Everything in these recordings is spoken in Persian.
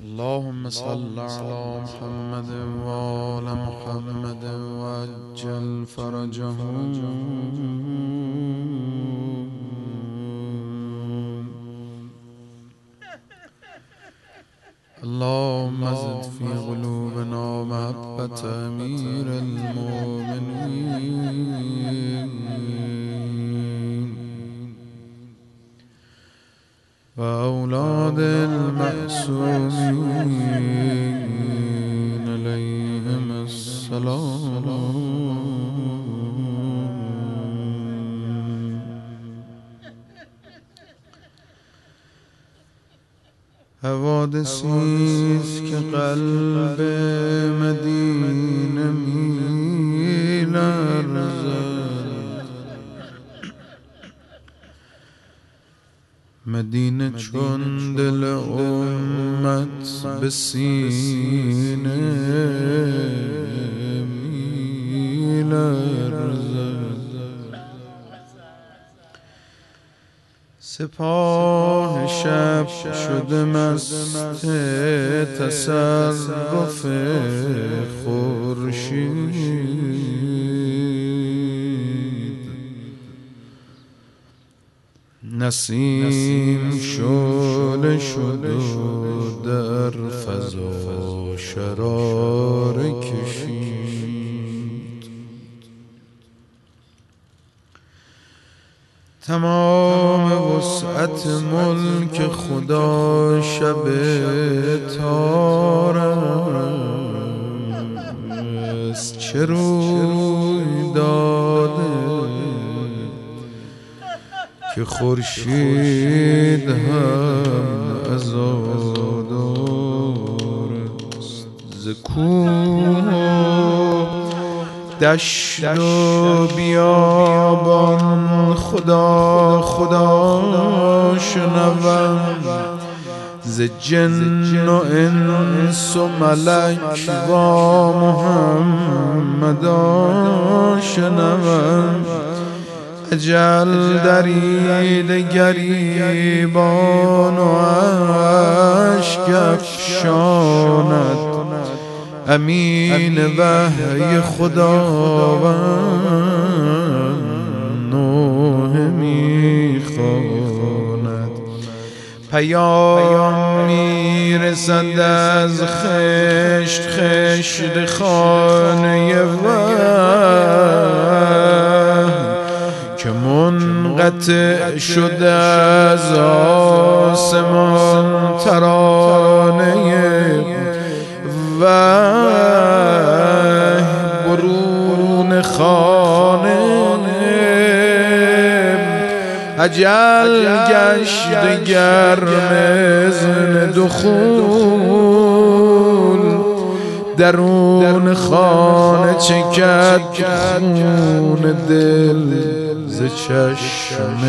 اللهم صل على محمد وآل محمد وعجل فرجهم. اللهم زد في قلوبنا محبة أمير المؤمنين وأولاد المعصومين عليهم السلام. حوادثیست که قلب مدینه می‌لرزد، مدینه چون دل امت به سینه می‌لرزد. سپاه شب شده مست تصرف خورشید، نسیم شعله شد و در فضا شراره کشید. تمام وسعت ملک خدا شب تارست، چه روی داده که خورشید هم عزادار است. ز کوه دشت و بیابان خدا خدا شنوم، ز جن و انس و ملک و محمدا شنوم. اجل درید گریبان و اشک افشاند، امین وحی خداوند نوح میخواند. پیام میرسد از خشت خشت خانه وحی، که منقطع شده از آسمان ترانه وحی. برون خانه اجل گشت گرم اذن دخول، درون خانه چکد خون دل ز چشم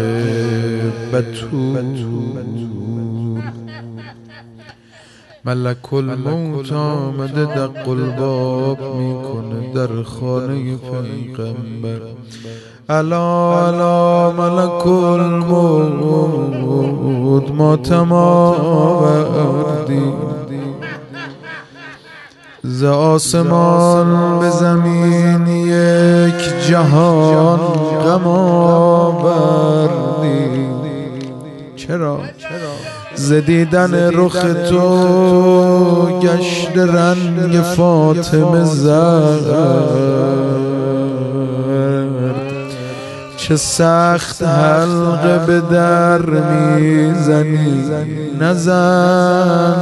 بتول. ملک الموت آمده دق الباب میکنه در خانه پیغمبر. الا الا ملک الموت ما تماوردی، ز آسمان به زمین یک جهان غم آوردی. چرا؟ ز دیدن رخ تو گشت رنگ فاطمه زرد، چه سخت حلقه به در میزنی، نزن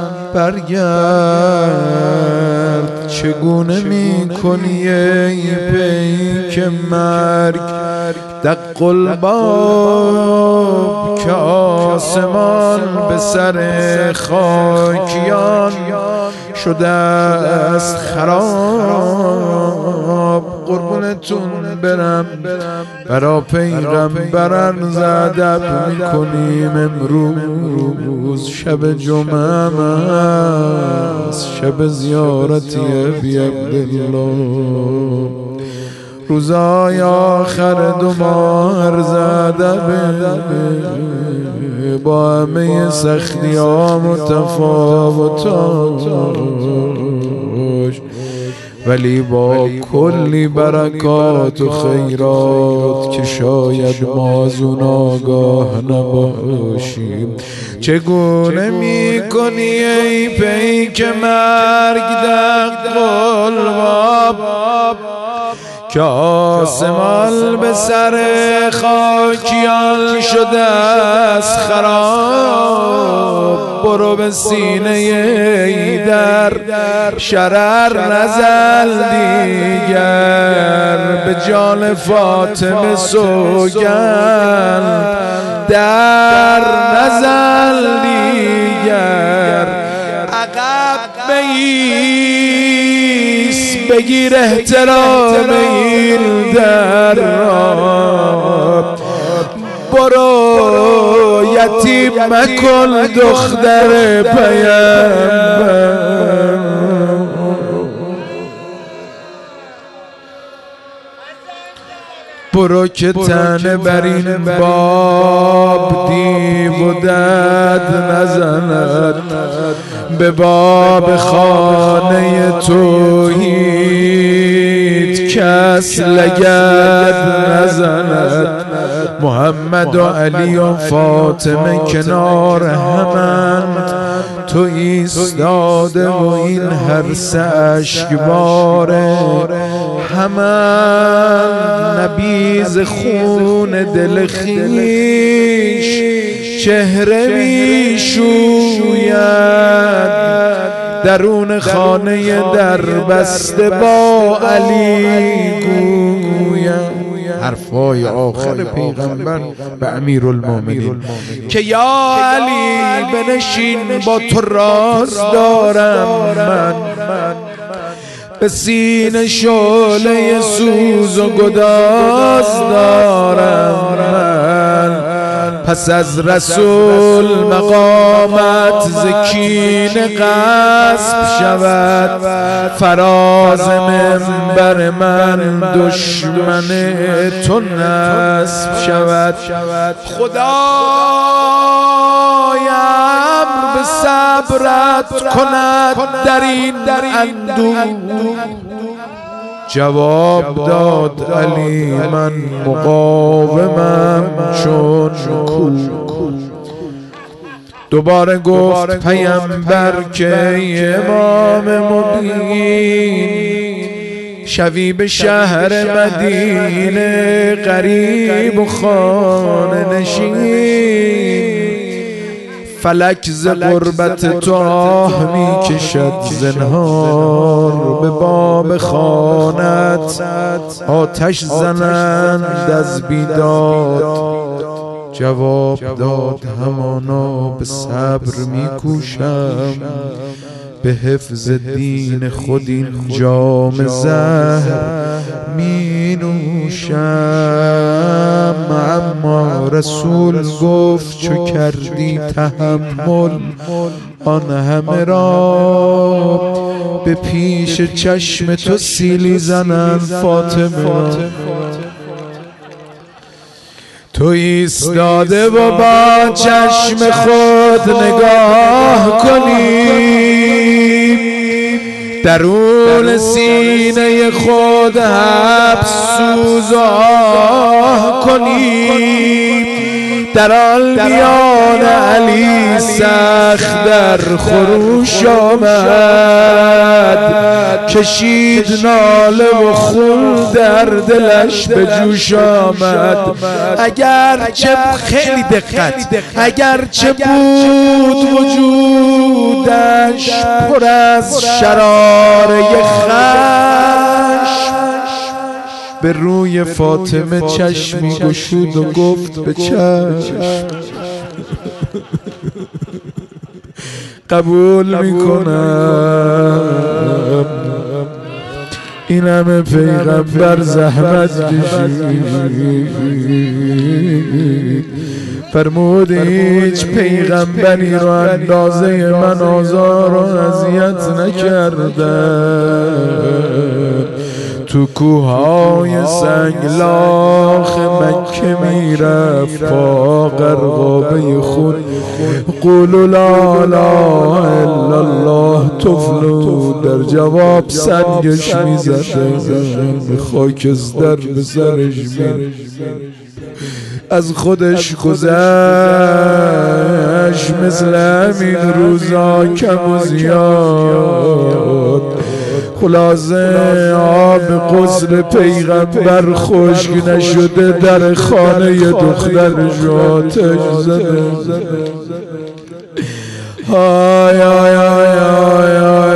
برگرد. چگونه میکنی ای پیک مرگ دق الباب، که آسمان به سر خاکیان شده است خراب. قربونتون برم برا پیغمبر ز ادب میکنیم امروز. شب جمعه است، شب زیارتی ابی عبدالله روزای آخر 2 ماه زده با همه سختی ها متفاوتاش، ولی با کلی برکات و خیرات که شاید ما از اون آگاه نباشیم. چگونه میکنی ای پیک مرگ دق قلباب که آسمان به سر خاکیان شده از خراب؟ برو به سینه ایدر شرر نزل دیگر، به جان فاطمه سوگند در نزل دیگر. عقب بیست بگیر احترام این در را، برو یتیم مکن دختر پیامبر. برو که تنه بر این باب دیو و دد نزند، به باب خانه توحید کس لگد نزند. محمد و علی و فاطمه کنار همند، تو ایستاده و این هر سه اشکباره همند. نبیز خون دل خویش چهره می شوید، درون خانه در بسته با علی گوید. حرفای آخر پیغمبر به امیرالمومنین که یا علی بنشین با تو راز دارم من، به سینه شعله سوز و گداز دارم من. پس از رسول مقامت زکین غصب شود، فراز منبر من دشمن تو نصب شود. خدای امر به صبرت کند در این اندوه. جواب داد علی من مقاومم چون کوه. دوباره گفت پیامبر که امام مبین، شوی به شهر مدینه غریب و خانه نشین. فلک ز غربت تو آه می کشد زنهار، به باب خانت آتش زنند از بیداد. جواب داد همانا به صبر می کوشم، به حفظ دین خود این جام زهر می نوشم. اما رسول گفت چو کردی تحمل آن همه را، به پیش چشم تو سیلی زنند فاطمه را. تو ایستاده و با چشم خود نگاه کنی، درون سینه خود حبس سوز آه کنی. در آن میان علی سخت در خروش آمد، کشید ناله و خون در دلش به جوش آمد. اگرچه خیلی دقت، اگرچه بود وجودش پر از شراره خشم، به روی فاطمه چشمی گشود و گفت به چشم قبول میکنم. این همه پیغمبر زحمت کشید، فرمود هیچ پیغمبری رو اندازه من آزار و اذیت نکرده. تو کوههای سنگلاخ مکه میرفت پا غرقابه خون. قولوا لا اله الا الله طفلو در جواب سنگش میزده، خاکستر به سرش میره. از خودش گذشت مثل همین روزا کم و زیاد. خلاصه آب غسل پیغمبر خشک نشده، در خانه دخترش آتش زده. های های های های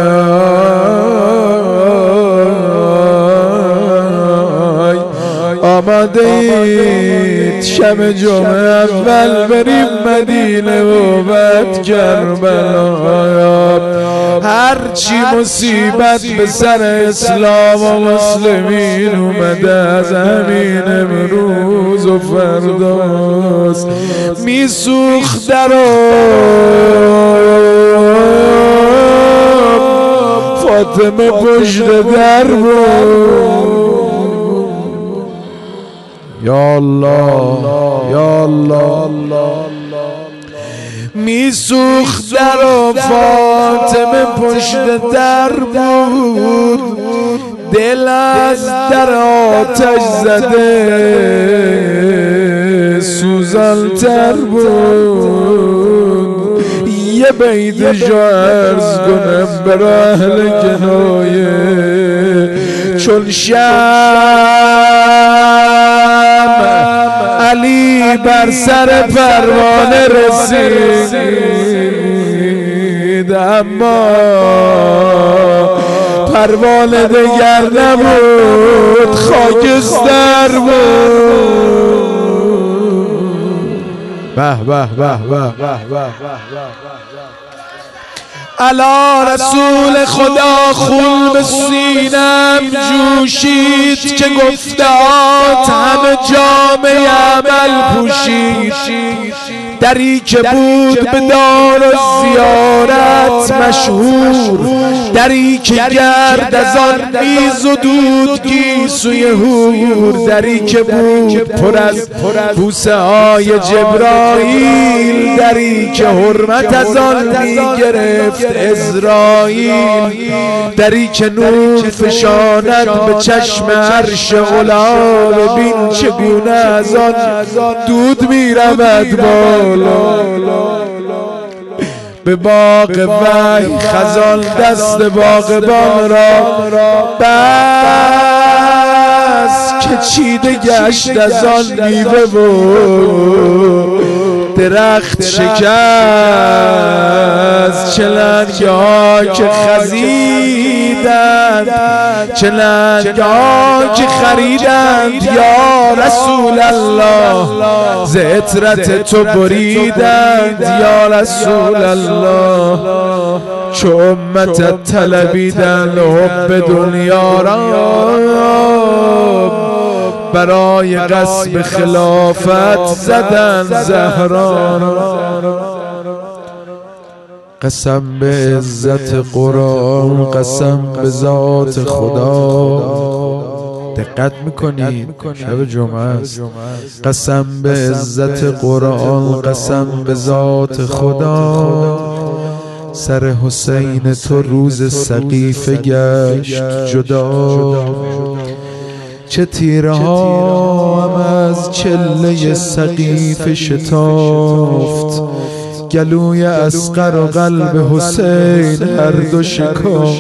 آماده اید شب جمعه اول بریم مدینه و بعد کربلا. هرچی مصیبت به سر اسلام و مسلمین اومده از همین امروز و فرداست. میسوخت فاطمه پشت در بود. یا الله یا الله، میسوخت در و فاطمه پشت در بود. دل از در آتش زده سوزان تر بود. یه بیت جو عرض کنم بر اهل کنایه. چون علی بر سر پروانه رسید، اما پروانه دگر نبود، خاکستر بود. به به به به به. علا رسول خدا خون به سینم جوشید که گفتهات همه جامعه عمل پوشید. دری که بود به دار و زیارت مشهور، دری که گرد از آن میزدود گیسوی هور، دری که بود پر از بوسه های جبرائیل، دری که حرمت از آن میگرفت عزرائیل، دری که نور فشاند به چشم عرش علا. ببین چگونه از آن دود میرود بالا. به باغ وحی خزان دست باغبان را بس که چیده گشت از آن میوه و درخت شکست. چه لنگه ها که خزیدند، چه لنگه ها که خریدند یا رسول الله، ز عطرت تو بریدند یا رسول الله. چو امتت طلبیدند حب دنیا را، برای غصب خلافت زدن زهرا. قسم به عزت قرآن، قسم به ذات خدا. دقت میکنید شب جمعه است. قسم به عزت قرآن، قسم به ذات خدا. سر حسین تو روز سقیفه گشت جدا. چه تیره ها هم از چله سقیفه شتافت، گلوی اصغر و قلب حسین هر دو شکافت.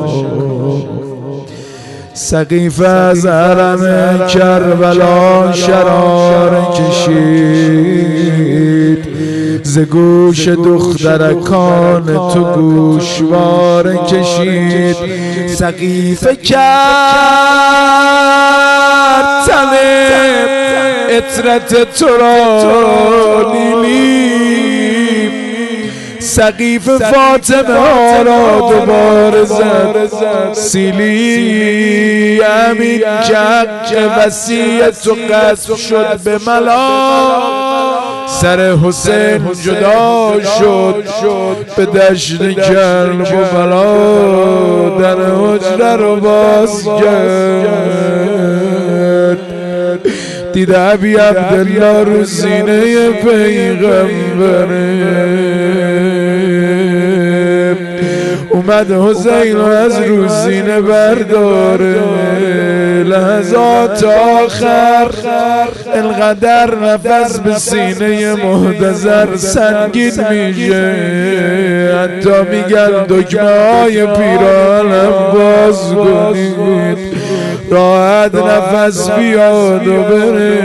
سقیفه از حرم کربلا شرار کشید، ز گوش دخترکان تو گوشوار کشید. سقیفه کرد تن عطرت تو را لیلی، سقیفه فاطمه ها را دوباره زد سیلی. همین که حق وصیت تو قصد شد به ملا، سر حسین جدا شد به دشت کرب و بلا، در حجره رو باز کرد، دید ابی عبدالله رو سینه پیغمبره، اومد حسین از رو سینه برداره، لحظات آخر انقدر نفس به سینه محتضر سنگین میشه، حتی میگن دکمه های پیرانم باز کنید راحت نفس بیاد و بره،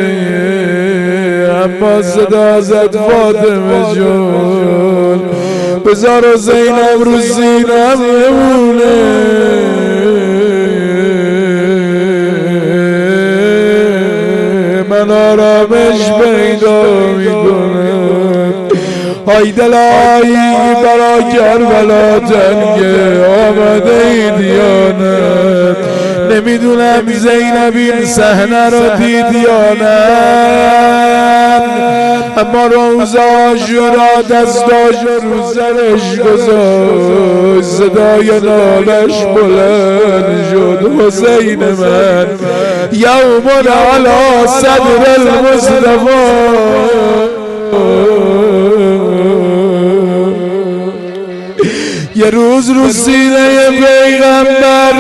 اما صدا زد فاطمه جون بذار حسینم رو سینم بمونه، من آرامش پیدا میکنم. های دلایی برا کربلا تنگه آمده ای دیانت، نمیدونم زینب این صحنه رو دید یا نه، اما روز عاشورا دستاش رو سرش گذاشت، صدای نالش بلند شد حسین من یوم علی صدر المصطفی، یه روز رو سینه پیغمبر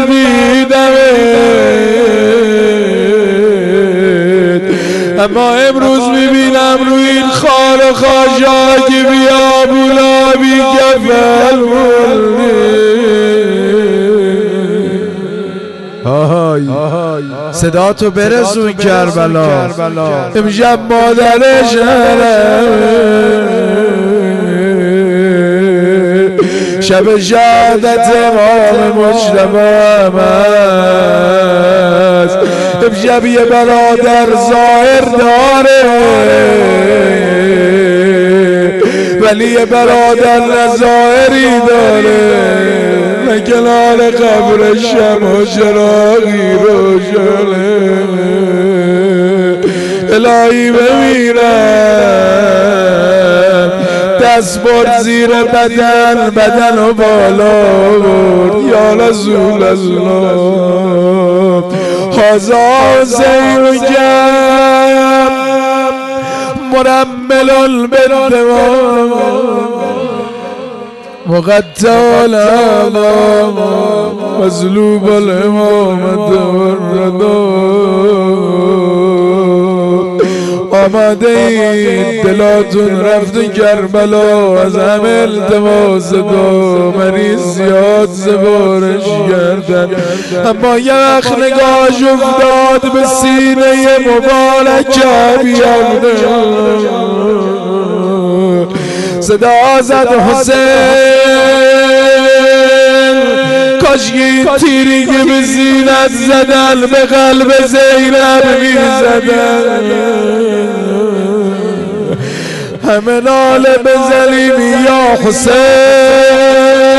دیدمت، اما امروز میبینم روی این خار خاشاک بیا بولابی کفل صدا تو برسون کربلا، امشب مادرش شب شهادت امام مجتبی است، امشب یه برادر ظاهر داره ولی یه برادر نظاهری داره، نه کنار قبر شمع و چراغی روشنه، الهی بمیرم دست برد زیر بدن و بالا برد، یا رسول الله هذا حسین جم مرمل بالدماء مقطع الامام مظلوب الامامة والرضا، آمده این دلاتون رفت کربلا، از همه التماس دو مریض زیاد سبارش گردن، اما یه وقت نگاهش افتاد به سینه مبارک بیامده، صدا زد حسین کاشکی این تیری که به زینت زدن به قلب زینب میزدن، همه ناله بزنیم یا حسین